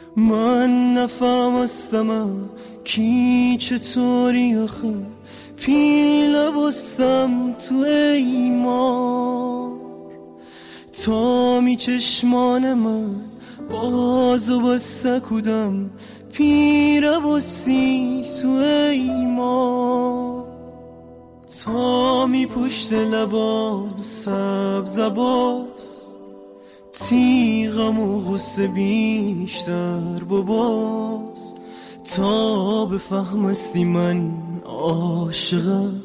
من نفهمستم کی چطوری آخه پیله بستم تو ایمار تا می چشمان من بازو بسته کودم پیره بستی تو ایمار تا می پشت لبان سبز باز تیغم و غصه بیشتر بباز تا بفهمستی من عاشقم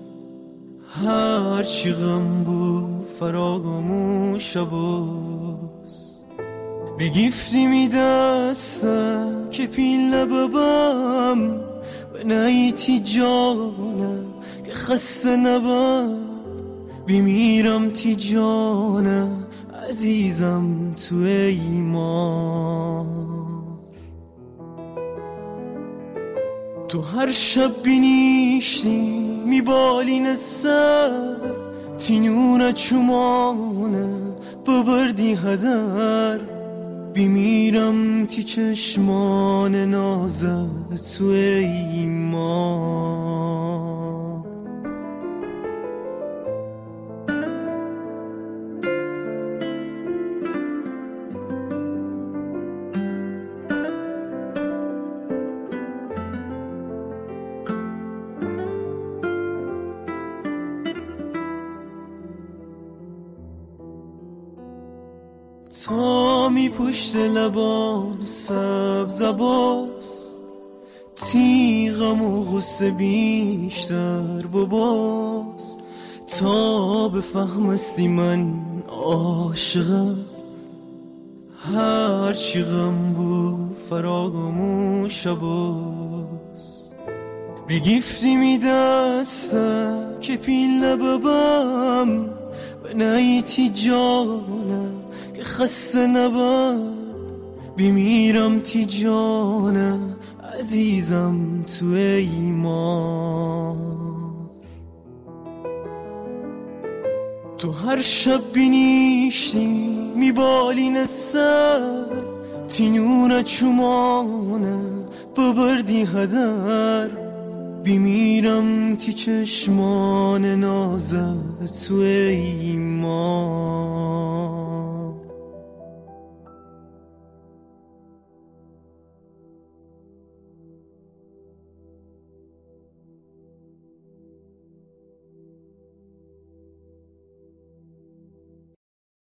هرچی غم بود فراموش باز بگیفتی می دستم که پیله ببم به نیتی جانم که خسته نبم بمیرم تی جانم عزیزم تو ایمان تو هر شب بینیشتی میبالین سر تینونه چومانه ببردی هدر بمیرم تی چشمان نازت تو ایمان تا می پشت لبان سبز باز تیغم و غصه بیشتر بباز تا بفهمستی من عاشقم هرچی غم بود فراموش باز بگیفتی می دستم که پیله ببم به نیتی جانم که خسته نبم بمیرم تی جانم عزیزم تو ایمان تو هر شب بینیشتی میبالین سر تینونه چومانه ببردی هدر بمیرم تی چشمان نازت تو ایمان